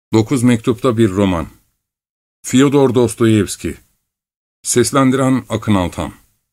9 mektupta bir roman. Fyodor Dostoyevski. Seslendiren Akın Altan.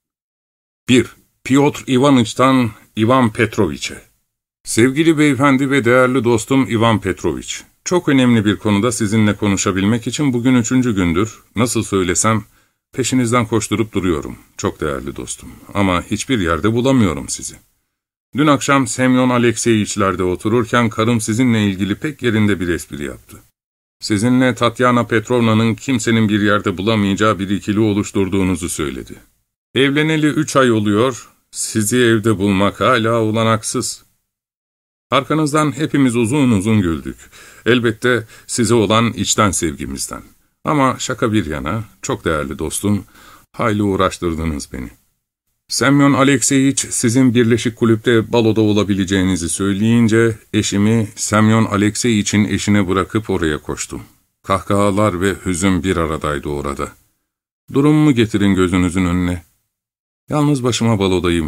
1. Piotr Ivaniç'ten Ivan Petroviç'e. Sevgili beyefendi ve değerli dostum Ivan Petroviç, çok önemli bir konuda sizinle konuşabilmek için bugün 3. gündür, nasıl söylesem, peşinizden koşturup duruyorum, çok değerli dostum. Ama hiçbir yerde bulamıyorum sizi. Dün akşam Semyon Alekseyiç'lerde otururken karım sizinle ilgili pek yerinde bir espri yaptı. Sizinle Tatyana Petrovna'nın kimsenin bir yerde bulamayacağı bir ikili oluşturduğunuzu söyledi. Evleneli 3 ay oluyor, sizi evde bulmak hala olanaksız. Arkanızdan hepimiz uzun uzun güldük. Elbette size olan içten sevgimizden. Ama şaka bir yana, çok değerli dostum, hayli uğraştırdınız beni. Semyon Alekseyiç sizin birleşik kulüpte baloda olabileceğinizi söyleyince eşimi Semyon Alekseyiç'in eşine bırakıp oraya koştum. Kahkahalar ve hüzün bir aradaydı orada. Durumumu getirin gözünüzün önüne. Yalnız başıma balodayım.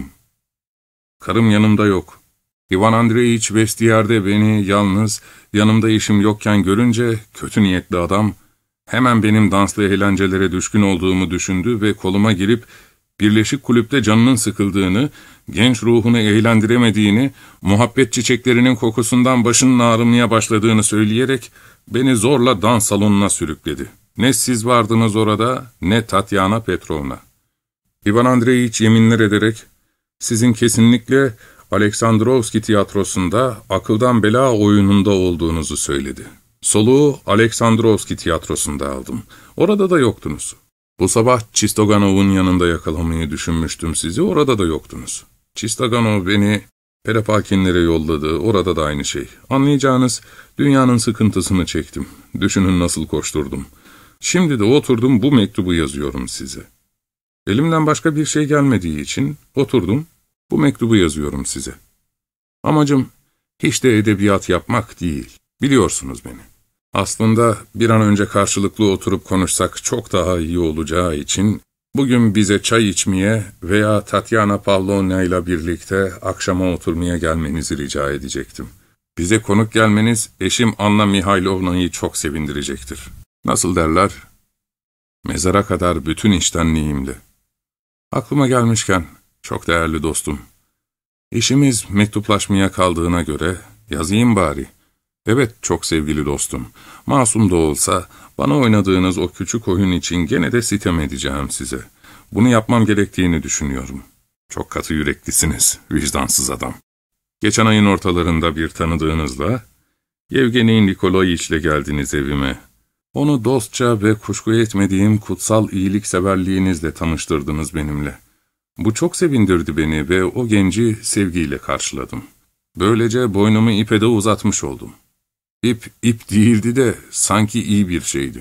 Karım yanımda yok. Ivan Andreyiç vestiyerde beni yalnız, yanımda eşim yokken görünce kötü niyetli adam hemen benim danslı eğlencelere düşkün olduğumu düşündü ve koluma girip birleşik kulüpte canının sıkıldığını, genç ruhunu eğlendiremediğini, muhabbet çiçeklerinin kokusundan başının ağrımaya başladığını söyleyerek beni zorla dans salonuna sürükledi. Ne siz vardınız orada, ne Tatyana Petrovna. Ivan Andreyiç yeminler ederek, sizin kesinlikle Aleksandrovski tiyatrosunda akıldan bela oyununda olduğunuzu söyledi. Soluğu Aleksandrovski tiyatrosunda aldım. Orada da yoktunuz. Bu sabah Çistoganov'un yanında yakalamayı düşünmüştüm sizi, orada da yoktunuz. Çistoganov beni Perepakinlere yolladı, orada da aynı şey. Anlayacağınız, dünyanın sıkıntısını çektim. Düşünün nasıl koşturdum. Şimdi de oturdum bu mektubu yazıyorum size. Elimden başka bir şey gelmediği için oturdum, bu mektubu yazıyorum size. Amacım hiç de edebiyat yapmak değil, biliyorsunuz beni. Aslında bir an önce karşılıklı oturup konuşsak çok daha iyi olacağı için bugün bize çay içmeye veya Tatyana Pavlovna ile birlikte akşama oturmaya gelmenizi rica edecektim. Bize konuk gelmeniz eşim Anna Mihailovna'yı çok sevindirecektir. Nasıl derler? Mezara kadar bütün içtenliğimle. Aklıma gelmişken, çok değerli dostum, işimiz mektuplaşmaya kaldığına göre yazayım bari. Evet çok sevgili dostum, masum da olsa bana oynadığınız o küçük oyun için gene de sitem edeceğim size. Bunu yapmam gerektiğini düşünüyorum. Çok katı yüreklisiniz, vicdansız adam. Geçen ayın ortalarında bir tanıdığınızla, Yevgeni Nikolayiç'le geldiniz evime. Onu dostça ve kuşku etmediğim kutsal iyilikseverliğinizle tanıştırdınız benimle. Bu çok sevindirdi beni ve o genci sevgiyle karşıladım. Böylece boynumu ipe de uzatmış oldum. İp değildi de sanki iyi bir şeydi.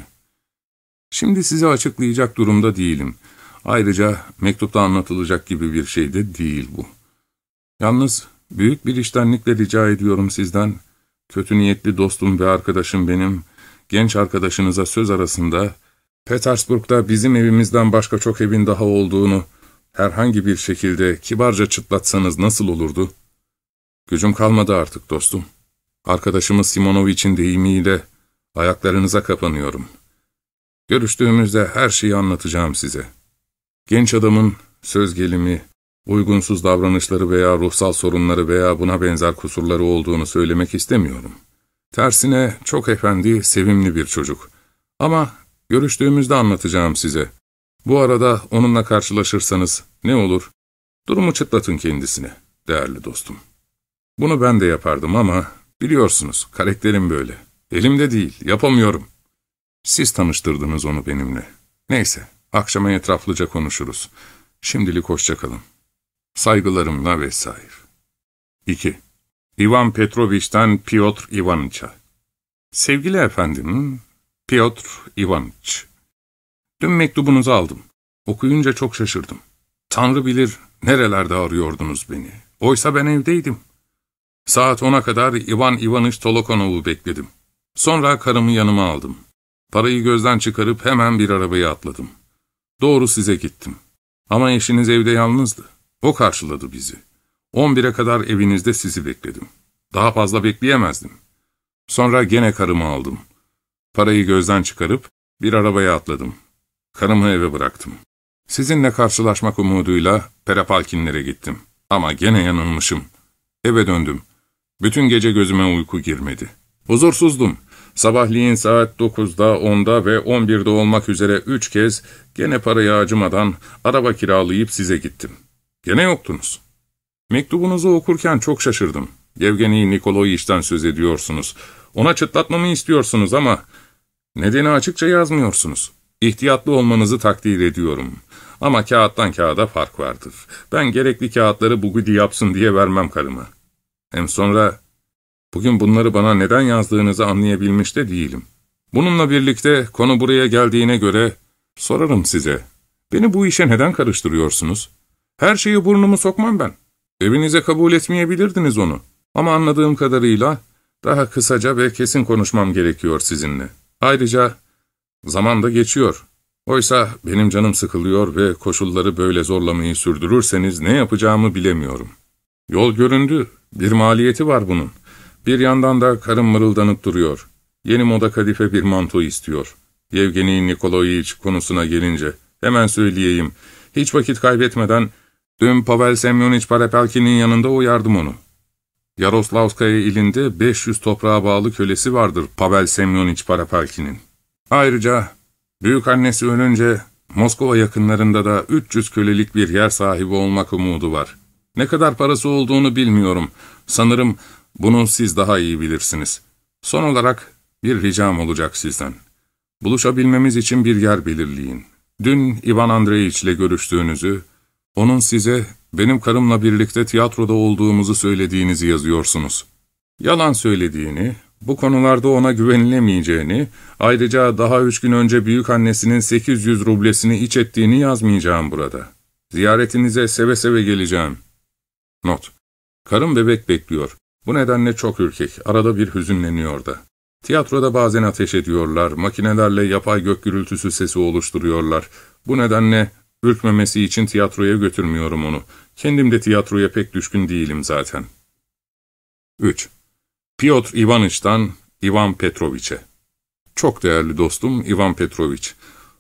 Şimdi size açıklayacak durumda değilim. Ayrıca mektupta anlatılacak gibi bir şey de değil bu. Yalnız büyük bir içtenlikle rica ediyorum sizden, kötü niyetli dostum ve arkadaşım benim, genç arkadaşınıza söz arasında, Petersburg'da bizim evimizden başka çok evin daha olduğunu herhangi bir şekilde kibarca çıtlatsanız nasıl olurdu? Gücüm kalmadı artık dostum. Arkadaşımız Simonoviç'in deyimiyle ayaklarınıza kapanıyorum. Görüştüğümüzde her şeyi anlatacağım size. Genç adamın söz gelimi, uygunsuz davranışları veya ruhsal sorunları veya buna benzer kusurları olduğunu söylemek istemiyorum. Tersine çok efendi, sevimli bir çocuk. Ama görüştüğümüzde anlatacağım size. Bu arada onunla karşılaşırsanız ne olur? Durumu çıtlatın kendisine, değerli dostum. Bunu ben de yapardım ama biliyorsunuz karakterim böyle. Elimde değil, yapamıyorum. Siz tanıştırdınız onu benimle. Neyse, akşama etraflıca konuşuruz. Şimdilik hoşça kalın. Saygılarımla vesaire. 2. Ivan Petroviç'ten Piotr Ivaniç'a. Sevgili efendim, Piotr Ivaniç. Dün mektubunuzu aldım. Okuyunca çok şaşırdım. Tanrı bilir nerelerde arıyordunuz beni. Oysa ben evdeydim. Saat 10'a kadar Ivan Ivaniç Tolokonov'u bekledim. Sonra karımı yanıma aldım. Parayı gözden çıkarıp hemen bir arabaya atladım. Doğru size gittim. Ama eşiniz evde yalnızdı. O karşıladı bizi. 11'e kadar evinizde sizi bekledim. Daha fazla bekleyemezdim. Sonra gene karımı aldım. Parayı gözden çıkarıp bir arabaya atladım. Karımı eve bıraktım. Sizinle karşılaşmak umuduyla Perepalkinlere gittim. Ama gene yanılmışım. Eve döndüm. Bütün gece gözüme uyku girmedi. Huzursuzdum. Sabahleyin saat 9'da, 10'da ve 11'de olmak üzere 3 kez gene parayı acımadan araba kiralayıp size gittim. Gene yoktunuz. Mektubunuzu okurken çok şaşırdım. Yevgeni Nikoloyiç'ten söz ediyorsunuz. Ona çıtlatmamı istiyorsunuz ama nedeni açıkça yazmıyorsunuz. İhtiyatlı olmanızı takdir ediyorum. Ama kağıttan kağıda fark vardır. Ben gerekli kağıtları Bugudi yapsın diye vermem karıma. Hem sonra bugün bunları bana neden yazdığınızı anlayabilmiş de değilim. Bununla birlikte konu buraya geldiğine göre sorarım size. Beni bu işe neden karıştırıyorsunuz? Her şeyi burnumu sokmam ben. Evinize kabul etmeyebilirdiniz onu. Ama anladığım kadarıyla daha kısaca ve kesin konuşmam gerekiyor sizinle. Ayrıca zaman da geçiyor. Oysa benim canım sıkılıyor ve koşulları böyle zorlamayı sürdürürseniz ne yapacağımı bilemiyorum. Yol göründü. Bir maliyeti var bunun. Bir yandan da karım mırıldanıp duruyor. Yeni moda kadife bir manto istiyor. Yevgeni Nikoloyiç konusuna gelince hemen söyleyeyim. Hiç vakit kaybetmeden dün Pavel Semyoniç Perepalkin'in yanında uyardım onu. Yaroslavskaya ilinde 500 toprağa bağlı kölesi vardır Pavel Semyoniç Perepalkin'in. Ayrıca büyükannesi ölünce Moskova yakınlarında da 300 kölelik bir yer sahibi olmak umudu var. Ne kadar parası olduğunu bilmiyorum. Sanırım bunu siz daha iyi bilirsiniz. Son olarak bir ricam olacak sizden. Buluşabilmemiz için bir yer belirleyin. Dün Ivan Andreyiç ile görüştüğünüzü, onun size benim karımla birlikte tiyatroda olduğumuzu söylediğinizi yazıyorsunuz. Yalan söylediğini, bu konularda ona güvenilemeyeceğini, ayrıca daha 3 gün önce büyükannesinin 800 rublesini iç ettiğini yazmayacağım burada. Ziyaretinize seve seve geleceğim. Not: karım bebek bekliyor. Bu nedenle çok ürkek, arada bir hüzünleniyor da. Tiyatroda bazen ateş ediyorlar, makinelerle yapay gök gürültüsü sesi oluşturuyorlar. Bu nedenle ürkmemesi için tiyatroya götürmüyorum onu. Kendim de tiyatroya pek düşkün değilim zaten. 3. Piotr Ivaniç'tan Ivan Petroviç'e. Çok değerli dostum Ivan Petroviç.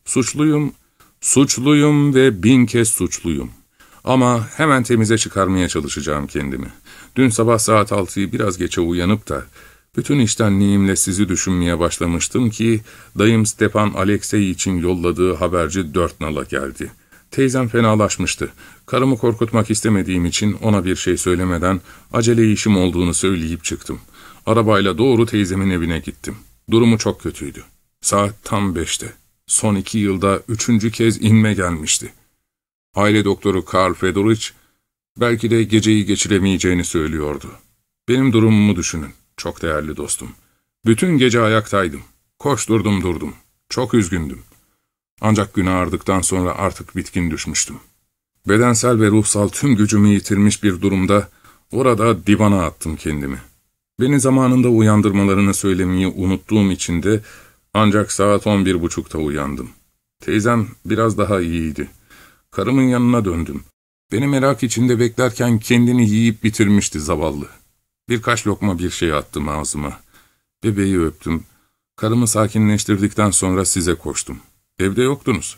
Suçluyum ve 1000 kez suçluyum. Ama hemen temize çıkarmaya çalışacağım kendimi. Dün sabah saat 6'yı biraz geçe uyanıp da bütün içtenliğimle sizi düşünmeye başlamıştım ki dayım Stepan Alekseyiç'in yolladığı haberci 4 nala geldi. Teyzem fenalaşmıştı. Karımı korkutmak istemediğim için ona bir şey söylemeden acele işim olduğunu söyleyip çıktım. Arabayla doğru teyzemin evine gittim. Durumu çok kötüydü. Saat tam 5'te. Son 2 yılda 3. kez inme gelmişti. Aile doktoru Karl Fedorich belki de geceyi geçiremeyeceğini söylüyordu. Benim durumumu düşünün, çok değerli dostum. Bütün gece ayaktaydım. Koşturdum durdum. Çok üzgündüm. Ancak gün ağardıktan sonra artık bitkin düşmüştüm. Bedensel ve ruhsal tüm gücümü yitirmiş bir durumda orada divana attım kendimi. Beni zamanında uyandırmalarını söylemeyi unuttuğum için de ancak saat 11.30'da uyandım. Teyzem biraz daha iyiydi. Karımın yanına döndüm. Beni merak içinde beklerken kendini yiyip bitirmişti zavallı. Birkaç lokma bir şey attım ağzıma. Bebeği öptüm. Karımı sakinleştirdikten sonra size koştum. Evde yoktunuz.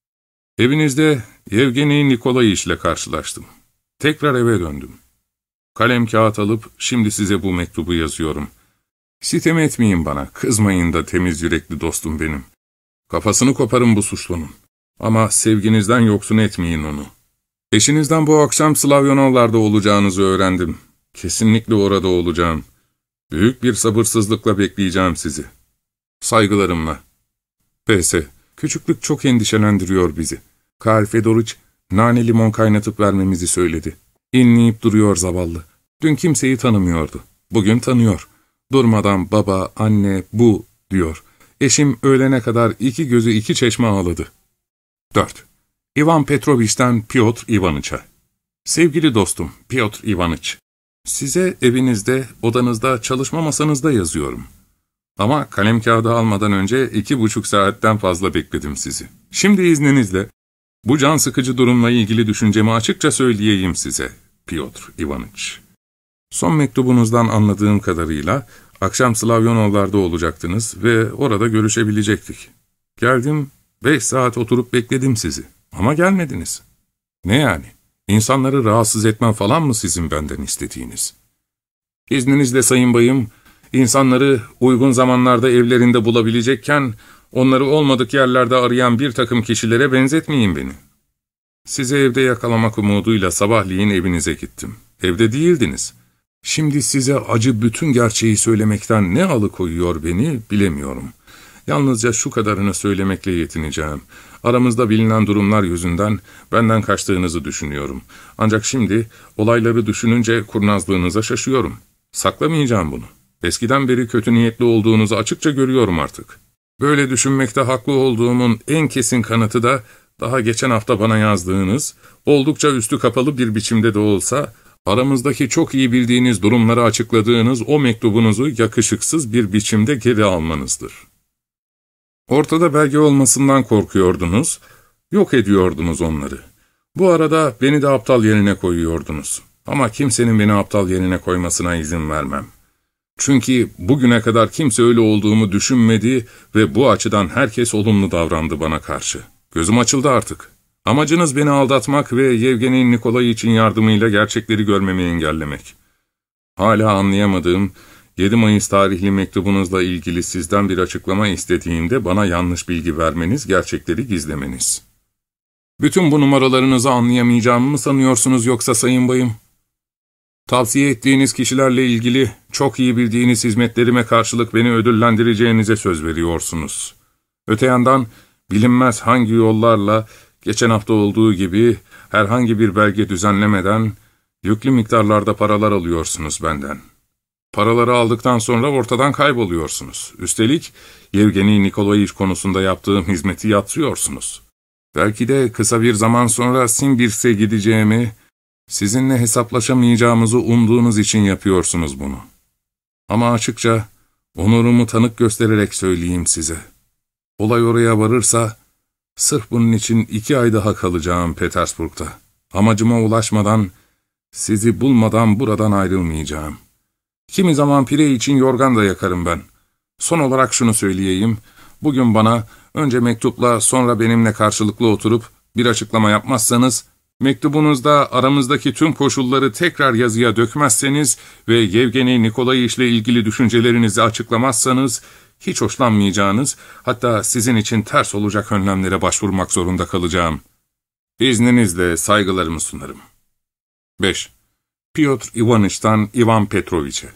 Evinizde Yevgeni Nikoloyiç ile karşılaştım. Tekrar eve döndüm. Kalem kağıt alıp şimdi size bu mektubu yazıyorum. Sitem etmeyin bana, kızmayın da temiz yürekli dostum benim. Kafasını koparın bu suçlunun. Ama sevginizden yoksun etmeyin onu. Eşinizden bu akşam Slavyonovlar'da olacağınızı öğrendim. Kesinlikle orada olacağım. Büyük bir sabırsızlıkla bekleyeceğim sizi. Saygılarımla. P.S. Küçüklük çok endişelendiriyor bizi. Karl Fedorich nane limon kaynatıp vermemizi söyledi. İnleyip duruyor zavallı. Dün kimseyi tanımıyordu. Bugün tanıyor. Durmadan baba, anne, bu diyor. Eşim öğlene kadar 2 gözü 2 çeşme ağladı. 4. Ivan Petroviç'ten Piotr Ivaniç'e. Sevgili dostum Piotr Ivaniç, size evinizde, odanızda, çalışma masanızda yazıyorum. Ama kalem kağıdı almadan önce 2,5 saatten fazla bekledim sizi. Şimdi izninizle bu can sıkıcı durumla ilgili düşüncemi açıkça söyleyeyim size, Piotr Ivaniç. Son mektubunuzdan anladığım kadarıyla Akşam Slavyonovlar'da olacaktınız ve orada görüşebilecektik. Geldim, 5 saat oturup bekledim sizi. Ama gelmediniz. Ne yani? İnsanları rahatsız etmem falan mı sizin benden istediğiniz? İzninizle sayın bayım, insanları uygun zamanlarda evlerinde bulabilecekken, onları olmadık yerlerde arayan bir takım kişilere benzetmeyin beni. Sizi evde yakalamak umuduyla sabahleyin evinize gittim. Evde değildiniz. Şimdi size acı bütün gerçeği söylemekten ne alıkoyuyor beni bilemiyorum. Yalnızca şu kadarını söylemekle yetineceğim. Aramızda bilinen durumlar yüzünden benden kaçtığınızı düşünüyorum. Ancak şimdi olayları düşününce kurnazlığınıza şaşıyorum. Saklamayacağım bunu. Eskiden beri kötü niyetli olduğunuzu açıkça görüyorum artık. Böyle düşünmekte haklı olduğumun en kesin kanıtı da daha geçen hafta bana yazdığınız, oldukça üstü kapalı bir biçimde de olsa, aramızdaki çok iyi bildiğiniz durumları açıkladığınız o mektubunuzu yakışıksız bir biçimde geri almanızdır. Ortada belge olmasından korkuyordunuz, yok ediyordunuz onları. Bu arada beni de aptal yerine koyuyordunuz. Ama kimsenin beni aptal yerine koymasına izin vermem. Çünkü bugüne kadar kimse öyle olduğumu düşünmedi ve bu açıdan herkes olumlu davrandı bana karşı. Gözüm açıldı artık. Amacınız beni aldatmak ve Yevgeni Nikolayiç'in yardımıyla gerçekleri görmemi engellemek. Hala anlayamadığım 7 Mayıs tarihli mektubunuzla ilgili sizden bir açıklama istediğimde bana yanlış bilgi vermeniz, gerçekleri gizlemeniz. Bütün bu numaralarınızı anlayamayacağımı mı sanıyorsunuz yoksa sayın bayım? Tavsiye ettiğiniz kişilerle ilgili çok iyi bildiğiniz hizmetlerime karşılık beni ödüllendireceğinize söz veriyorsunuz. Öte yandan bilinmez hangi yollarla geçen hafta olduğu gibi herhangi bir belge düzenlemeden yüklü miktarlarda paralar alıyorsunuz benden. Paraları aldıktan sonra ortadan kayboluyorsunuz. Üstelik Yevgeni Nikolayiç konusunda yaptığım hizmeti yatsıyorsunuz. Belki de kısa bir zaman sonra Simbirsk'e gideceğimi, sizinle hesaplaşamayacağımızı umduğunuz için yapıyorsunuz bunu. Ama açıkça onurumu tanık göstererek söyleyeyim size. Olay oraya varırsa, sırf bunun için 2 ay daha kalacağım Petersburg'da. Amacıma ulaşmadan, sizi bulmadan buradan ayrılmayacağım. Kimi zaman pire için yorgan da yakarım ben. Son olarak şunu söyleyeyim, bugün bana önce mektupla sonra benimle karşılıklı oturup bir açıklama yapmazsanız, mektubunuzda aramızdaki tüm koşulları tekrar yazıya dökmezseniz ve Yevgeni Nikolayiç ile ilgili düşüncelerinizi açıklamazsanız, hiç hoşlanmayacağınız, hatta sizin için ters olacak önlemlere başvurmak zorunda kalacağım. İzninizle saygılarımı sunarım. 5. Piotr Ivaniç'tan Ivan Petroviç'e.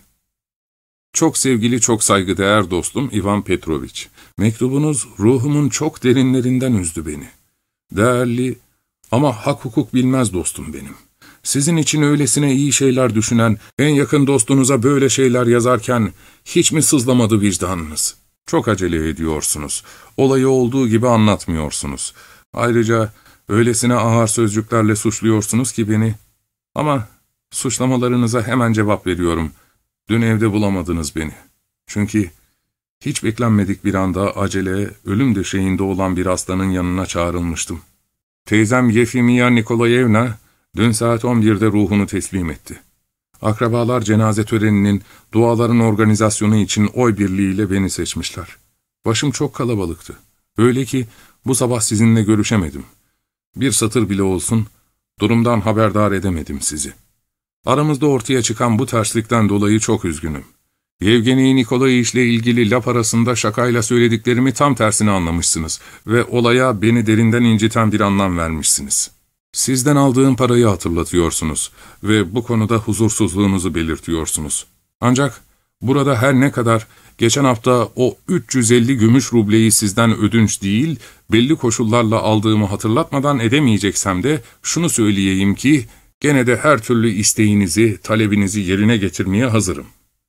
Çok sevgili, çok saygıdeğer dostum Ivan Petroviç, mektubunuz ruhumun çok derinlerinden üzdü beni. Değerli ama hak hukuk bilmez dostum benim. Sizin için öylesine iyi şeyler düşünen, en yakın dostunuza böyle şeyler yazarken hiç mi sızlamadı vicdanınız? Çok acele ediyorsunuz. Olayı olduğu gibi anlatmıyorsunuz. Ayrıca öylesine ağır sözcüklerle suçluyorsunuz ki beni. Ama suçlamalarınıza hemen cevap veriyorum. Dün evde bulamadınız beni. Çünkü hiç beklenmedik bir anda acele, ölüm döşeğinde olan bir hastanın yanına çağrılmıştım. Teyzem Yefimya Nikolayevna dün saat 11'de ruhunu teslim etti. Akrabalar cenaze töreninin, duaların organizasyonu için oy birliğiyle beni seçmişler. Başım çok kalabalıktı. Öyle ki bu sabah sizinle görüşemedim. Bir satır bile olsun durumdan haberdar edemedim sizi. Aramızda ortaya çıkan bu terslikten dolayı çok üzgünüm. Yevgeni Nikolayiç ile ilgili laf arasında şakayla söylediklerimi tam tersini anlamışsınız ve olaya beni derinden inciten bir anlam vermişsiniz. Sizden aldığım parayı hatırlatıyorsunuz ve bu konuda huzursuzluğunuzu belirtiyorsunuz. Ancak burada her ne kadar geçen hafta o 350 gümüş rubleyi sizden ödünç değil, belli koşullarla aldığımı hatırlatmadan edemeyeceksem de şunu söyleyeyim ki, gene de her türlü isteğinizi, talebinizi yerine getirmeye hazırım.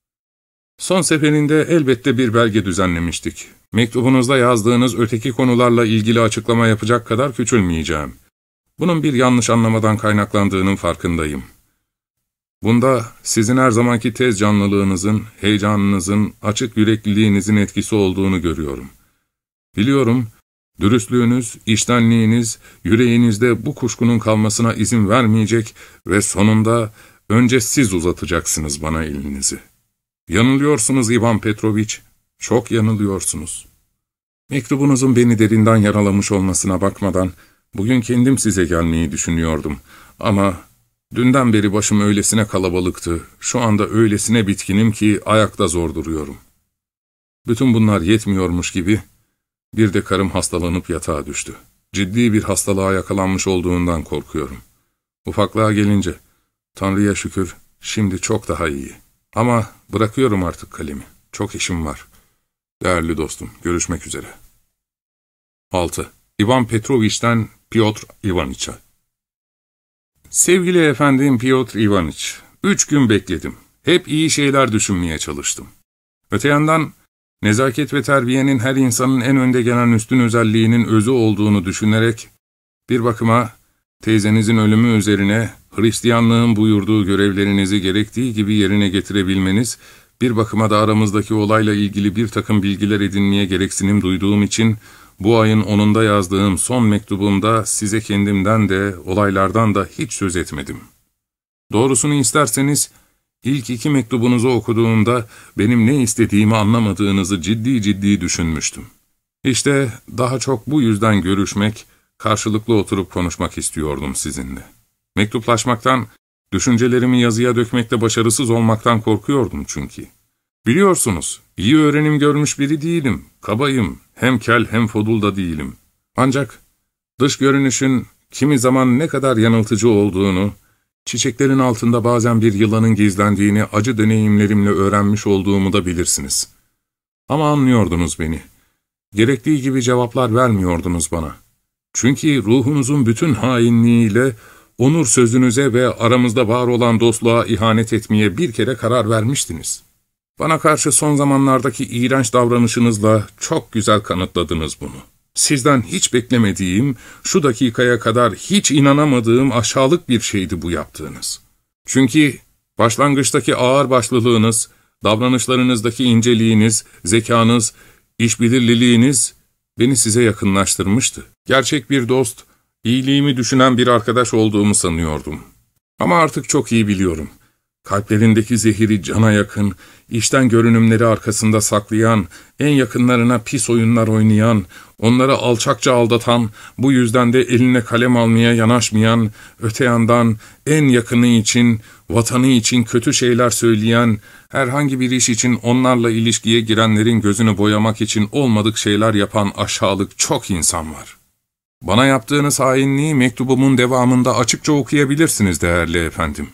Son seferinde elbette bir belge düzenlemiştik. Mektubunuzda yazdığınız öteki konularla ilgili açıklama yapacak kadar küçülmeyeceğim. Bunun bir yanlış anlamadan kaynaklandığının farkındayım. Bunda sizin her zamanki tez canlılığınızın, heyecanınızın, açık yürekliliğinizin etkisi olduğunu görüyorum. Biliyorum, dürüstlüğünüz, içtenliğiniz, yüreğinizde bu kuşkunun kalmasına izin vermeyecek ve sonunda önce siz uzatacaksınız bana elinizi. Yanılıyorsunuz Ivan Petroviç, çok yanılıyorsunuz. Mektubunuzun beni derinden yaralamış olmasına bakmadan, bugün kendim size gelmeyi düşünüyordum. Ama dünden beri başım öylesine kalabalıktı, şu anda öylesine bitkinim ki ayakta zor duruyorum. Bütün bunlar yetmiyormuş gibi, bir de karım hastalanıp yatağa düştü. Ciddi bir hastalığa yakalanmış olduğundan korkuyorum. Ufaklığa gelince, Tanrı'ya şükür, şimdi çok daha iyi. Ama bırakıyorum artık kalemi. Çok işim var. Değerli dostum, görüşmek üzere. 6. Ivan Petroviç'ten Piotr Ivaniç'a. Sevgili efendim Piotr Ivaniç, 3 gün bekledim. Hep iyi şeyler düşünmeye çalıştım. Öte yandan, nezaket ve terbiyenin her insanın en önde gelen üstün özelliğinin özü olduğunu düşünerek, bir bakıma teyzenizin ölümü üzerine Hristiyanlığın buyurduğu görevlerinizi gerektiği gibi yerine getirebilmeniz, bir bakıma da aramızdaki olayla ilgili bir takım bilgiler edinmeye gereksinim duyduğum için, bu ayın 10'unda yazdığım son mektubumda size kendimden de, olaylardan da hiç söz etmedim. Doğrusunu isterseniz, ilk 2 mektubunuzu okuduğumda benim ne istediğimi anlamadığınızı ciddi ciddi düşünmüştüm. İşte daha çok bu yüzden görüşmek, karşılıklı oturup konuşmak istiyordum sizinle. Mektuplaşmaktan, düşüncelerimi yazıya dökmekte başarısız olmaktan korkuyordum çünkü. Biliyorsunuz, iyi öğrenim görmüş biri değilim, kabayım, hem kel hem fodul da değilim. Ancak dış görünüşün kimi zaman ne kadar yanıltıcı olduğunu, çiçeklerin altında bazen bir yılanın gizlendiğini acı deneyimlerimle öğrenmiş olduğumu da bilirsiniz. Ama anlıyordunuz beni. Gerektiği gibi cevaplar vermiyordunuz bana. Çünkü ruhunuzun bütün hainliğiyle onur sözünüze ve aramızda var olan dostluğa ihanet etmeye bir kere karar vermiştiniz. Bana karşı son zamanlardaki iğrenç davranışınızla çok güzel kanıtladınız bunu. Sizden hiç beklemediğim, şu dakikaya kadar hiç inanamadığım aşağılık bir şeydi bu yaptığınız. Çünkü başlangıçtaki ağırbaşlılığınız, davranışlarınızdaki inceliğiniz, zekanız, işbirliğiniz beni size yakınlaştırmıştı. Gerçek bir dost, iyiliğimi düşünen bir arkadaş olduğumu sanıyordum. Ama artık çok iyi biliyorum. Kalplerindeki zehiri cana yakın, içten görünümleri arkasında saklayan, en yakınlarına pis oyunlar oynayan, onları alçakça aldatan, bu yüzden de eline kalem almaya yanaşmayan, öte yandan en yakını için, vatanı için kötü şeyler söyleyen, herhangi bir iş için onlarla ilişkiye girenlerin gözünü boyamak için olmadık şeyler yapan aşağılık çok insan var. Bana yaptığınız hainliği mektubumun devamında açıkça okuyabilirsiniz değerli efendim.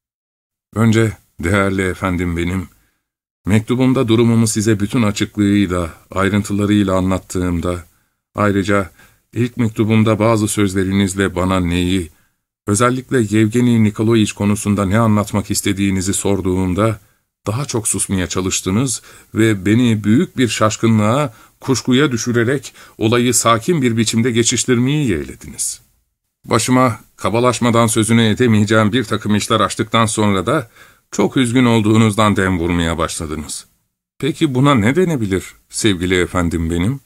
Önce, değerli efendim benim, mektubumda durumumu size bütün açıklığıyla, ayrıntılarıyla anlattığımda, ayrıca ilk mektubumda bazı sözlerinizle bana neyi, özellikle Yevgeni Nikolayiç konusunda ne anlatmak istediğinizi sorduğumda, daha çok susmaya çalıştınız ve beni büyük bir şaşkınlığa, kuşkuya düşürerek olayı sakin bir biçimde geçiştirmeyi yeğlediniz. Başıma kabalaşmadan sözünü edemeyeceğim bir takım işler açtıktan sonra da çok üzgün olduğunuzdan dem vurmaya başladınız. Peki buna ne denebilir sevgili efendim benim?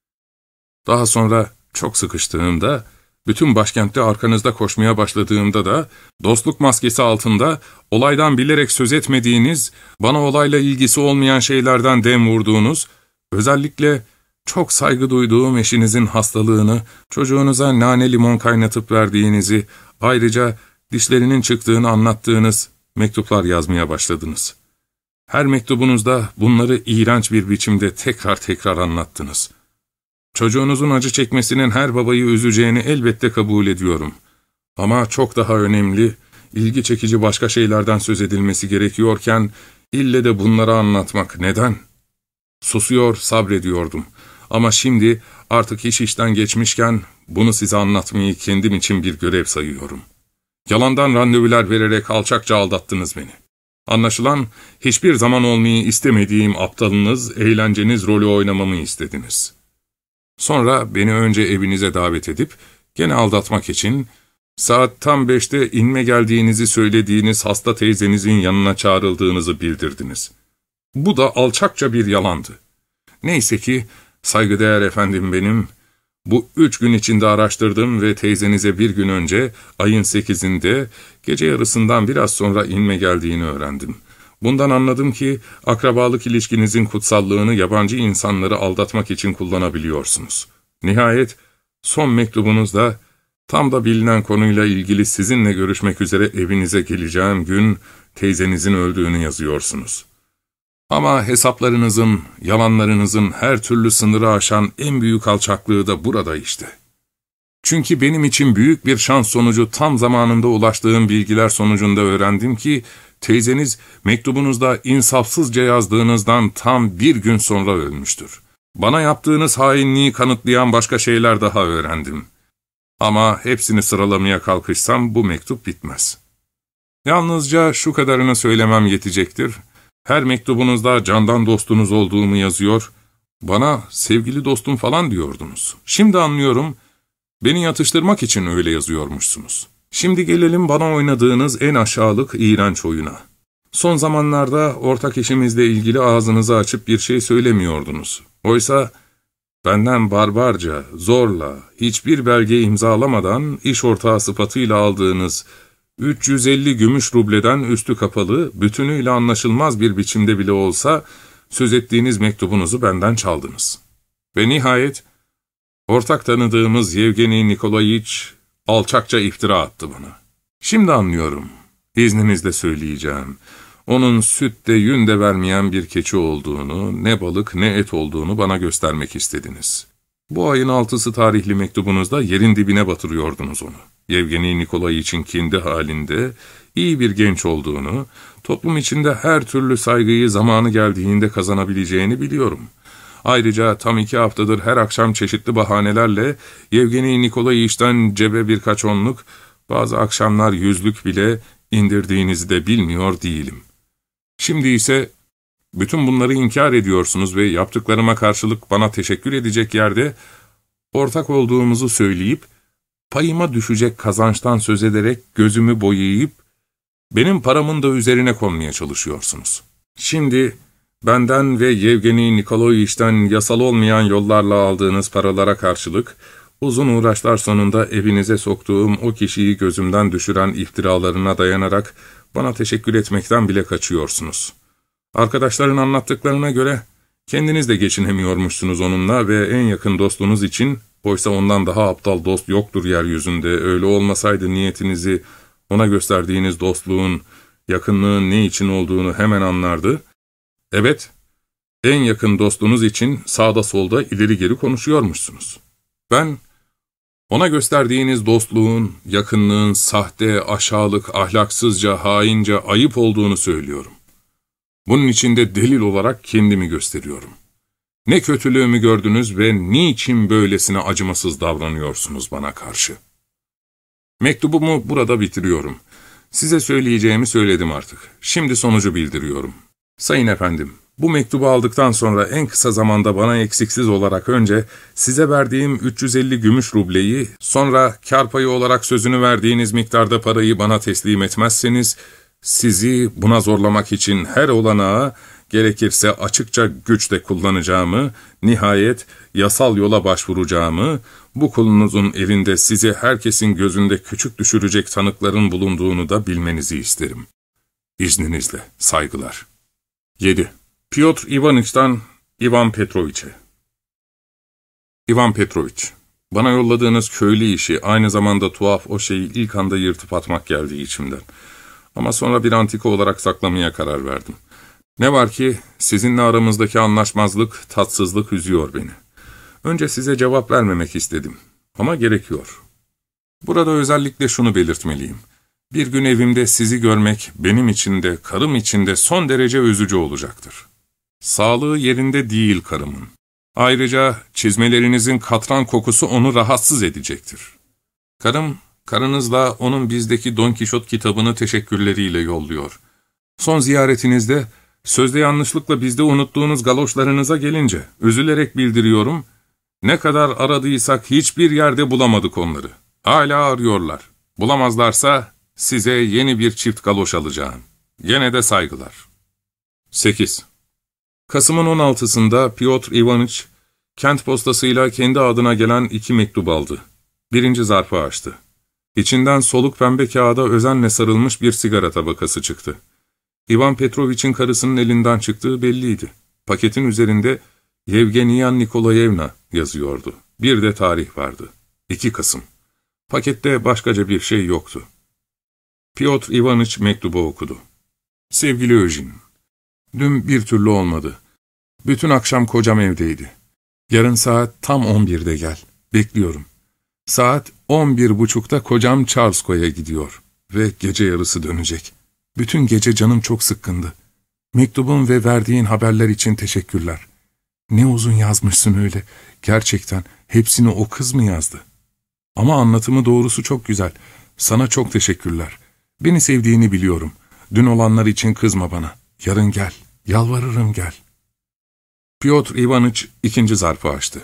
Daha sonra çok sıkıştığımda, bütün başkentte arkanızda koşmaya başladığımda da, dostluk maskesi altında olaydan bilerek söz etmediğiniz, bana olayla ilgisi olmayan şeylerden dem vurduğunuz, özellikle çok saygı duyduğum eşinizin hastalığını, çocuğunuza nane limon kaynatıp verdiğinizi, ayrıca dişlerinin çıktığını anlattığınız mektuplar yazmaya başladınız. Her mektubunuzda bunları iğrenç bir biçimde tekrar tekrar anlattınız. Çocuğunuzun acı çekmesinin her babayı üzeceğini elbette kabul ediyorum. Ama çok daha önemli, ilgi çekici başka şeylerden söz edilmesi gerekiyorken, ille de bunları anlatmak neden? Susuyor, sabrediyordum. Ama şimdi artık iş işten geçmişken bunu size anlatmayı kendim için bir görev sayıyorum. Yalandan randevular vererek alçakça aldattınız beni. Anlaşılan hiçbir zaman olmayı istemediğim aptalınız, eğlenceniz rolü oynamamı istediniz. Sonra beni önce evinize davet edip gene aldatmak için saat tam 5'te inme geldiğinizi söylediğiniz hasta teyzenizin yanına çağrıldığınızı bildirdiniz. Bu da alçakça bir yalandı. Neyse ki saygıdeğer efendim benim, bu 3 gün içinde araştırdım ve teyzenize bir gün önce ayın 8'inde gece yarısından biraz sonra inme geldiğini öğrendim. Bundan anladım ki akrabalık ilişkinizin kutsallığını yabancı insanları aldatmak için kullanabiliyorsunuz. Nihayet son mektubunuzda tam da bilinen konuyla ilgili sizinle görüşmek üzere evinize geleceğim gün teyzenizin öldüğünü yazıyorsunuz. Ama hesaplarınızın, yalanlarınızın her türlü sınırı aşan en büyük alçaklığı da burada işte. Çünkü benim için büyük bir şans sonucu tam zamanında ulaştığım bilgiler sonucunda öğrendim ki, teyzeniz mektubunuzda insafsızca yazdığınızdan tam bir gün sonra ölmüştür. Bana yaptığınız hainliği kanıtlayan başka şeyler daha öğrendim. Ama hepsini sıralamaya kalkışsam bu mektup bitmez. Yalnızca şu kadarını söylemem yetecektir. Her mektubunuzda candan dostunuz olduğumu yazıyor, bana sevgili dostum falan diyordunuz. Şimdi anlıyorum, beni yatıştırmak için öyle yazıyormuşsunuz. Şimdi gelelim bana oynadığınız en aşağılık, iğrenç oyuna. Son zamanlarda ortak işimizle ilgili ağzınızı açıp bir şey söylemiyordunuz. Oysa benden barbarca, zorla, hiçbir belge imzalamadan iş ortağı sıfatıyla aldığınız 350 gümüş rubleden üstü kapalı, bütünüyle anlaşılmaz bir biçimde bile olsa söz ettiğiniz mektubunuzu benden çaldınız. Ve nihayet ortak tanıdığımız Yevgeni Nikolayiç alçakça iftira attı bana. Şimdi anlıyorum, izninizle söyleyeceğim. Onun süt de yün de vermeyen bir keçi olduğunu, ne balık ne et olduğunu bana göstermek istediniz. Bu ayın 6'sı tarihli mektubunuzda yerin dibine batırıyordunuz onu. Yevgeni Nikolayiç'in kendi halinde iyi bir genç olduğunu, toplum içinde her türlü saygıyı zamanı geldiğinde kazanabileceğini biliyorum. Ayrıca tam 2 haftadır her akşam çeşitli bahanelerle Yevgeni Nikolayiç'ten cebe birkaç onluk, bazı akşamlar 100'lük bile indirdiğinizi de bilmiyor değilim. Şimdi ise bütün bunları inkar ediyorsunuz ve yaptıklarıma karşılık bana teşekkür edecek yerde ortak olduğumuzu söyleyip, payıma düşecek kazançtan söz ederek gözümü boyayıp, benim paramın da üzerine konmaya çalışıyorsunuz. Şimdi benden ve Yevgeni Nikolayiç'ten yasal olmayan yollarla aldığınız paralara karşılık, uzun uğraşlar sonunda evinize soktuğum o kişiyi gözümden düşüren iftiralarına dayanarak bana teşekkür etmekten bile kaçıyorsunuz. Arkadaşların anlattıklarına göre kendiniz de geçinemiyormuşsunuz onunla ve en yakın dostunuz için, oysa ondan daha aptal dost yoktur yeryüzünde, öyle olmasaydı niyetinizi, ona gösterdiğiniz dostluğun, yakınlığın ne için olduğunu hemen anlardı. Evet, en yakın dostunuz için sağda solda ileri geri konuşuyormuşsunuz. Ben, ona gösterdiğiniz dostluğun, yakınlığın sahte, aşağılık, ahlaksızca, haince, ayıp olduğunu söylüyorum. Bunun için de delil olarak kendimi gösteriyorum. Ne kötülüğümü gördünüz ve niçin böylesine acımasız davranıyorsunuz bana karşı? Mektubumu burada bitiriyorum. Size söyleyeceğimi söyledim artık. Şimdi sonucu bildiriyorum. Sayın efendim, bu mektubu aldıktan sonra en kısa zamanda bana eksiksiz olarak önce size verdiğim 350 gümüş rubleyi, sonra kâr payı olarak sözünü verdiğiniz miktarda parayı bana teslim etmezseniz, sizi buna zorlamak için her olanağı, gerekirse açıkça güç de kullanacağımı, nihayet yasal yola başvuracağımı, bu kulunuzun elinde sizi herkesin gözünde küçük düşürecek tanıkların bulunduğunu da bilmenizi isterim. İzninizle, saygılar. 7. Piotr Ivaniç'ten Ivan Petroviç'e. Ivan Petroviç, bana yolladığınız köylü işi, aynı zamanda tuhaf o şeyi ilk anda yırtıp atmak geldi içimden. Ama sonra bir antika olarak saklamaya karar verdim. Ne var ki sizinle aramızdaki anlaşmazlık, tatsızlık üzüyor beni. Önce size cevap vermemek istedim. Ama gerekiyor. Burada özellikle şunu belirtmeliyim. Bir gün evimde sizi görmek benim için de karım için de son derece üzücü olacaktır. Sağlığı yerinde değil karımın. Ayrıca çizmelerinizin katran kokusu onu rahatsız edecektir. Karınızla onun bizdeki Don Kişot kitabını teşekkürleriyle yolluyor. Son ziyaretinizde, sözde yanlışlıkla bizde unuttuğunuz galoşlarınıza gelince, üzülerek bildiriyorum, ne kadar aradıysak hiçbir yerde bulamadık onları. Hala arıyorlar. Bulamazlarsa size yeni bir çift galoş alacağım. Gene de saygılar. 8. Kasım'ın 16'sında Piotr Ivaniç, kent postasıyla kendi adına gelen 2 mektup aldı. Birinci zarfı açtı. İçinden soluk pembe kağıda özenle sarılmış bir sigara tabakası çıktı. Ivan Petrovich'in karısının elinden çıktığı belliydi. Paketin üzerinde Yevgeniya Nikolayevna yazıyordu. Bir de tarih vardı. 2 Kasım. Pakette başkaca bir şey yoktu. Piotr Ivaniç mektubu okudu. Sevgili Eugene, dün bir türlü olmadı. Bütün akşam kocam evdeydi. Yarın saat tam 11'de gel. Bekliyorum. Saat 11.30'da kocam Charsko'ya gidiyor ve gece yarısı dönecek. Bütün gece canım çok sıkkındı. Mektubun ve verdiğin haberler için teşekkürler. Ne uzun yazmışsın öyle. Gerçekten hepsini o kız mı yazdı? Ama anlatımı doğrusu çok güzel. Sana çok teşekkürler. Beni sevdiğini biliyorum. Dün olanlar için kızma bana. Yarın gel. Yalvarırım gel. Piotr Ivaniç 2. zarfı açtı.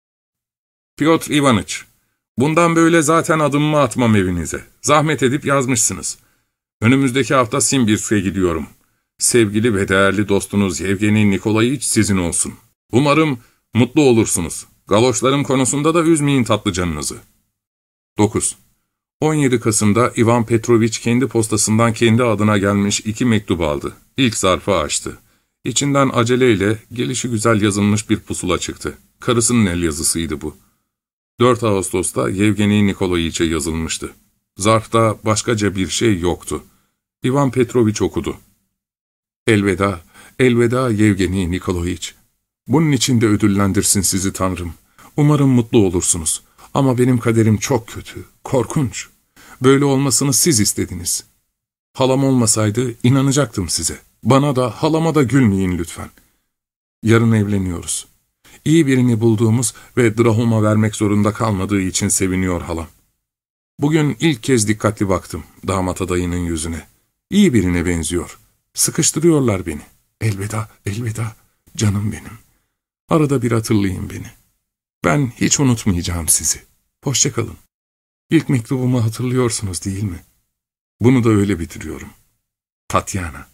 Piotr Ivaniç, bundan böyle zaten adımımı atmam evinize. Zahmet edip yazmışsınız. Önümüzdeki hafta Simbirsk'e gidiyorum. Sevgili ve değerli dostunuz Yevgeni Nikolayich sizin olsun. Umarım mutlu olursunuz. Galoşlarım konusunda da üzmeyin tatlı canınızı. 9. 17 Kasım'da Ivan Petrovich kendi postasından kendi adına gelmiş 2 mektup aldı. İlk zarfı açtı. İçinden aceleyle gelişigüzel yazılmış bir pusula çıktı. Karısının el yazısıydı bu. 4 Ağustos'ta Yevgeni Nikolayiç'e yazılmıştı. Zarfta başkaca bir şey yoktu. Ivan Petrovich okudu. Elveda, elveda Yevgeni Nikolayiç. Bunun için de ödüllendirsin sizi Tanrım. Umarım mutlu olursunuz. Ama benim kaderim çok kötü, korkunç. Böyle olmasını siz istediniz. Halam olmasaydı inanacaktım size. Bana da halama da gülmeyin lütfen. Yarın evleniyoruz. İyi birini bulduğumuz ve Drahom'a vermek zorunda kalmadığı için seviniyor halam. Bugün ilk kez dikkatli baktım damat adayının yüzüne. İyi birine benziyor. Sıkıştırıyorlar beni. Elveda, elveda, canım benim. Arada bir hatırlayın beni. Ben hiç unutmayacağım sizi. Hoşça kalın. İlk mektubumu hatırlıyorsunuz değil mi? Bunu da öyle bitiriyorum. Tatyana.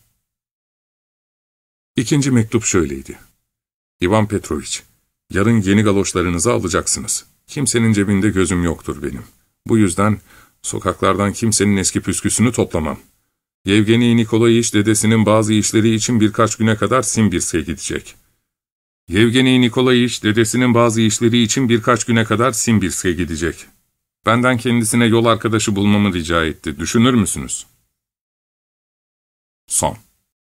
2. mektup şöyleydi. Ivan Petrovich, yarın yeni galoşlarınızı alacaksınız. Kimsenin cebinde gözüm yoktur benim. Bu yüzden sokaklardan kimsenin eski püsküsünü toplamam. Yevgeni Nikolayiç dedesinin bazı işleri için birkaç güne kadar Simbirsk'e gidecek. Yevgeni Nikolayiç dedesinin bazı işleri için birkaç güne kadar Simbirsk'e gidecek. Benden kendisine yol arkadaşı bulmamı rica etti. Düşünür müsünüz? Son.